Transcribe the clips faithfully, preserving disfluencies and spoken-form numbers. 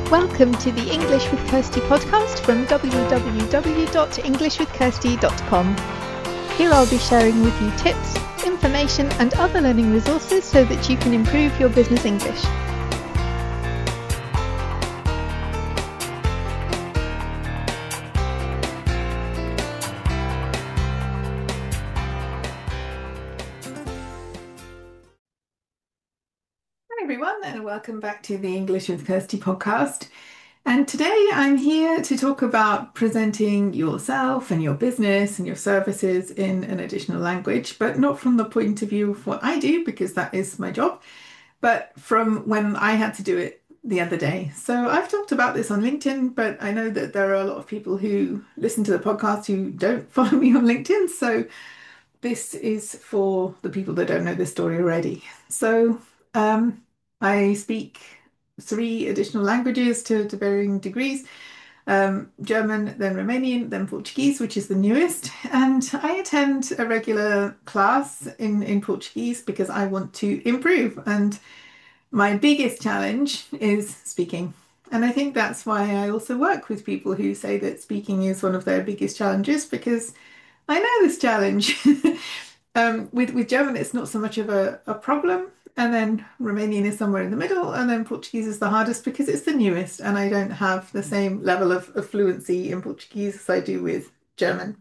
Welcome to the English with Kirsty podcast from w w w dot english with kirsty dot com. Here I'll be sharing with you tips, information and other learning resources so that you can improve your business English. Hi everyone, and welcome back to the English with Kirsty podcast. And today I'm here to talk about presenting yourself and your business and your services in an additional language, but not from the point of view of what I do, because that is my job, but from when I had to do it the other day. So I've talked about this on LinkedIn, but I know that there are a lot of people who listen to the podcast who don't follow me on LinkedIn. So this is for the people that don't know this story already. So um, I speak three additional languages to, to varying degrees. Um, German, then Romanian, then Portuguese, which is the newest. And I attend a regular class in, in Portuguese because I want to improve. And my biggest challenge is speaking. And I think that's why I also work with people who say that speaking is one of their biggest challenges, because I know this challenge. um, with, with German, it's not so much of a, a problem. And then Romanian is somewhere in the middle. And then Portuguese is the hardest because it's the newest. And I don't have the same level of, of fluency in Portuguese as I do with German.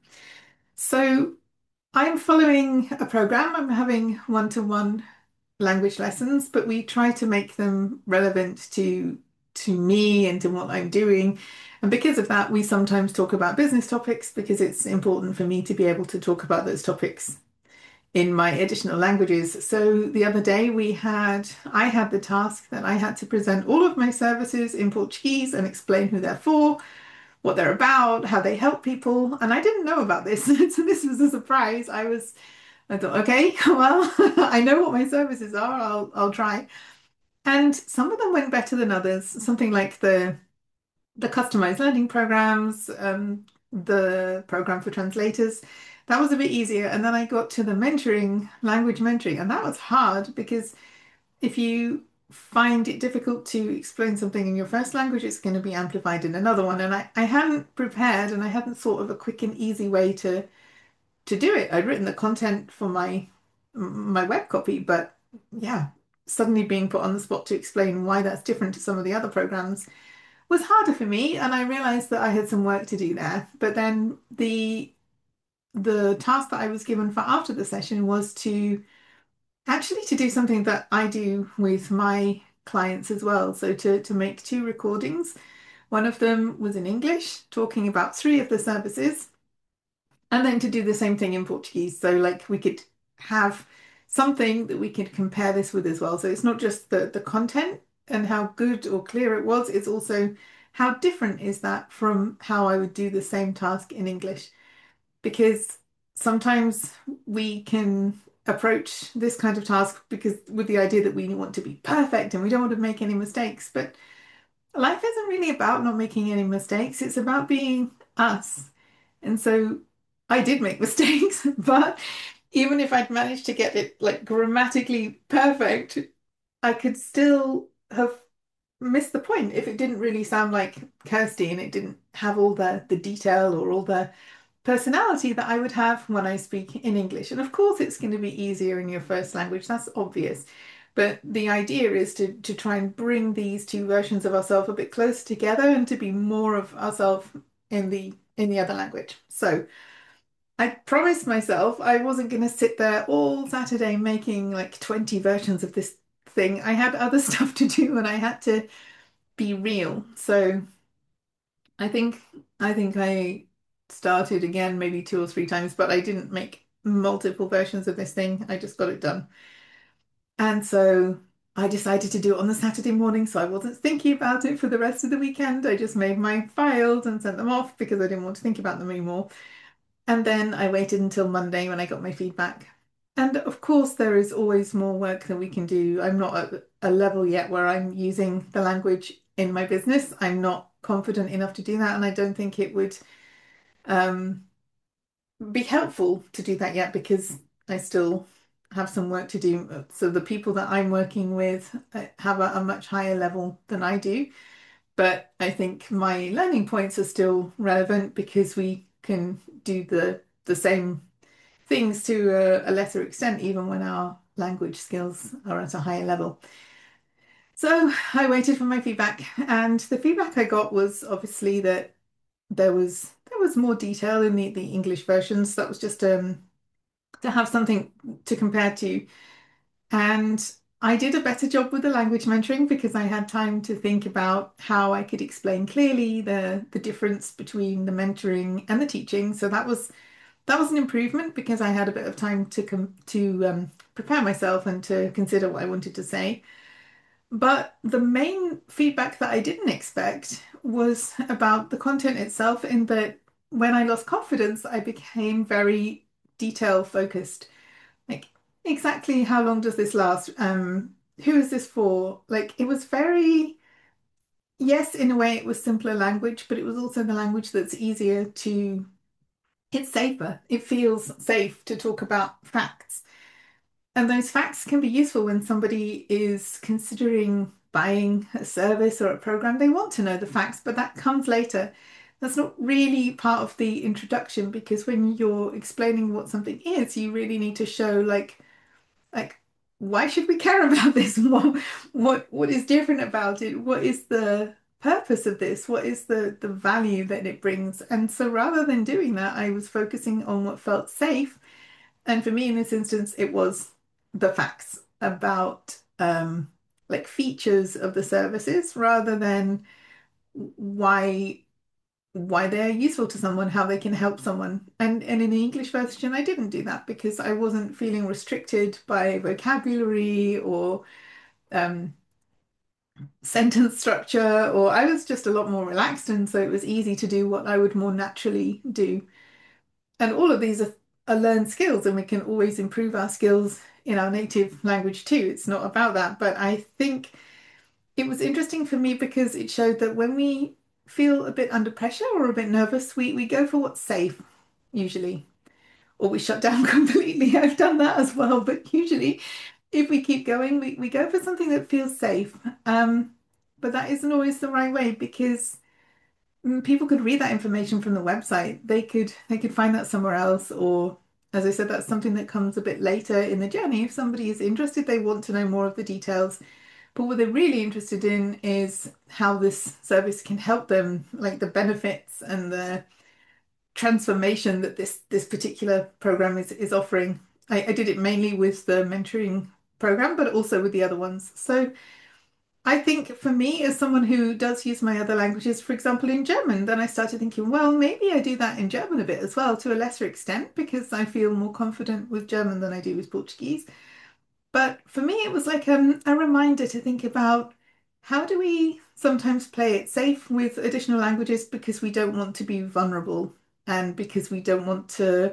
So I'm following a program. I'm having one-to-one language lessons, but we try to make them relevant to to me and to what I'm doing. And because of that, we sometimes talk about business topics because it's important for me to be able to talk about those topics in my additional languages. So the other day we had, I had the task that I had to present all of my services in Portuguese and explain who they're for, what they're about, how they help people. And I didn't know about this. So this was a surprise. I was I thought, okay, well, I know what my services are. I'll I'll try. And some of them went better than others. Something like the the customized learning programs, um, the program for translators. That was a bit easier. And then I got to the mentoring, language mentoring, and that was hard because if you find it difficult to explain something in your first language, it's going to be amplified in another one. And I, I hadn't prepared and I hadn't thought of a quick and easy way to to do it. I'd written the content for my my web copy, but yeah, suddenly being put on the spot to explain why that's different to some of the other programs was harder for me, and I realized that I had some work to do there. But then the the task that I was given for after the session was to actually to do something that I do with my clients as well. So to to make two recordings. One of them was in English, talking about three of the services, and then to do the same thing in Portuguese. So like we could have something that we could compare this with as well. So it's not just the, the content and how good or clear it was, it's also how different is that from how I would do the same task in English. Because sometimes we can approach this kind of task because with the idea that we want to be perfect and we don't want to make any mistakes. But life isn't really about not making any mistakes, it's about being us. And so I did make mistakes, but even if I'd managed to get it like grammatically perfect, I could still have missed the point if it didn't really sound like Kirsty and it didn't have all the the detail or all the personality that I would have when I speak in English. And of course, it's going to be easier in your first language, that's obvious. But the idea is to, to try and bring these two versions of ourselves a bit closer together and to be more of ourselves in the in the other language. So I promised myself I wasn't going to sit there all Saturday making like twenty versions of this thing. I had other stuff to do and I had to be real. So I think I think I started again maybe two or three times, but I didn't make multiple versions of this thing. I just got it done. And so I decided to do it on the Saturday morning, so I wasn't thinking about it for the rest of the weekend. I just made my files and sent them off because I didn't want to think about them anymore. And then I waited until Monday when I got my feedback. And of course, there is always more work that we can do. I'm not at a level yet where I'm using the language in my business. I'm not confident enough to do that, and I don't think it would um, be helpful to do that yet because I still have some work to do. So the people that I'm working with uh, have a, a much higher level than I do. But I think my learning points are still relevant because we can do the the same things to a, a lesser extent, even when our language skills are at a higher level. So I waited for my feedback, and the feedback I got was obviously that there was there was more detail in the, the English versions. That was just um, to have something to compare to. And I did a better job with the language mentoring because I had time to think about how I could explain clearly the the difference between the mentoring and the teaching. So that was that was an improvement because I had a bit of time to come to um, prepare myself and to consider what I wanted to say. But the main feedback that I didn't expect was about the content itself, in that when I lost confidence, I became very detail focused. Like, exactly how long does this last? Um, who is this for? Like, it was very, yes, in a way, it was simpler language, but it was also the language that's easier to, it's safer. It feels safe to talk about facts. And those facts can be useful when somebody is considering buying a service or a program. They want to know the facts, but that comes later. That's not really part of the introduction, because when you're explaining what something is, you really need to show like like why should we care about this? What what what is different about it? What is the purpose of this? What is the the value that it brings? And so rather than doing that, I was focusing on what felt safe. And for me, in this instance, it was the facts about um, like features of the services rather than why why they're useful to someone, how they can help someone. And and in the English version, I didn't do that because I wasn't feeling restricted by vocabulary or um, sentence structure, or I was just a lot more relaxed, and so it was easy to do what I would more naturally do. And all of these are, are learned skills, and we can always improve our skills in our native language too. It's not about that. But I think it was interesting for me because it showed that when we feel a bit under pressure or a bit nervous, we, we go for what's safe, usually, or we shut down completely. I've done that as well. But usually, if we keep going, we, we go for something that feels safe. Um, but that isn't always the right way, because mm, people could read that information from the website. They could they could find that somewhere else, or as I said, that's something that comes a bit later in the journey. If somebody is interested, they want to know more of the details. But what they're really interested in is how this service can help them, like the benefits and the transformation that this this particular program is is offering. I, I did it mainly with the mentoring program, but also with the other ones. So I think for me, as someone who does use my other languages, for example, in German, then I started thinking, well, maybe I do that in German a bit as well, to a lesser extent, because I feel more confident with German than I do with Portuguese. But for me, it was like um, a reminder to think about how do we sometimes play it safe with additional languages because we don't want to be vulnerable, and because we don't want to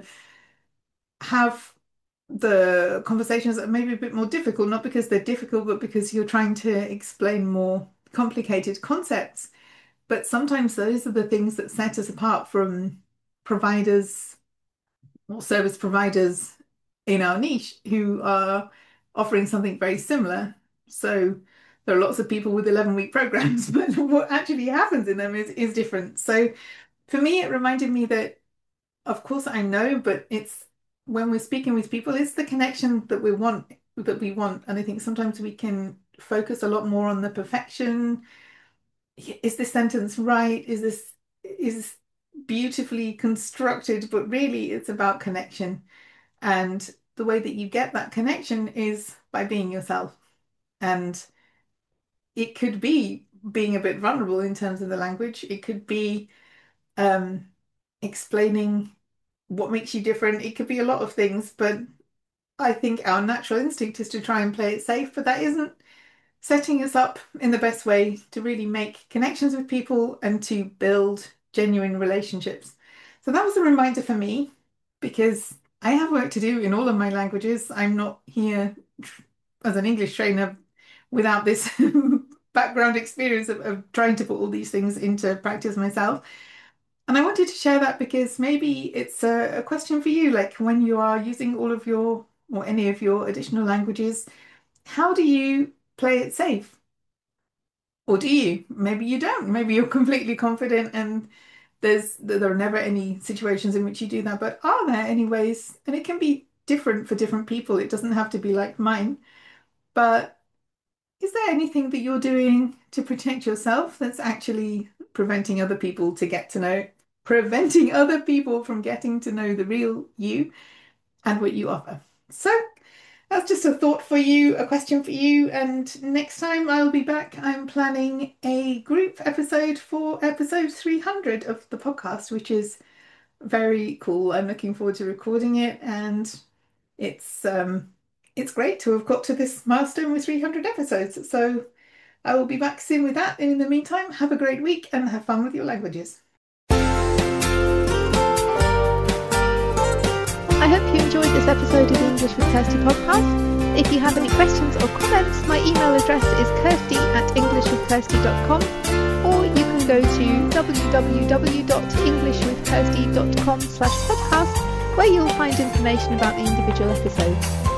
have the conversations that are maybe a bit more difficult, not because they're difficult, but because you're trying to explain more complicated concepts. But sometimes those are the things that set us apart from providers or service providers in our niche who are offering something very similar. So there are lots of people with eleven week programs, but what actually happens in them is, is different. So for me, it reminded me that, of course, I know, but it's when we're speaking with people, it's the connection that we want, that we want. And I think sometimes we can focus a lot more on the perfection. Is this sentence right? Is this is this beautifully constructed? But really, it's about connection. And the way that you get that connection is by being yourself. And it could be being a bit vulnerable in terms of the language. It could be um, explaining what makes you different. It could be a lot of things, but I think our natural instinct is to try and play it safe, but that isn't setting us up in the best way to really make connections with people and to build genuine relationships. So that was a reminder for me, because I have work to do in all of my languages. I'm not here as an English trainer without this background experience of, of trying to put all these things into practice myself. And I wanted to share that because maybe it's a, a question for you, like when you are using all of your or any of your additional languages, how do you play it safe? Or do you? Maybe you don't. Maybe you're completely confident and there's there are never any situations in which you do that. But are there any ways? And it can be different for different people. It doesn't have to be like mine. But is there anything that you're doing to protect yourself that's actually preventing other people to get to know, preventing other people from getting to know the real you and what you offer? So that's just a thought for you, a question for you. And next time I'll be back, I'm planning a group episode for episode three hundred of the podcast, which is very cool. I'm looking forward to recording it, and it's um it's great to have got to this milestone with three hundred episodes. So I will be back soon with that. And in the meantime, have a great week and have fun with your languages. I hope you enjoyed this episode of the English with Kirsty podcast. If you have any questions or comments, my email address is kirsty at english with kirsty dot com, or you can go to w w w dot english with kirsty dot com slash podcast, where you'll find information about the individual episodes.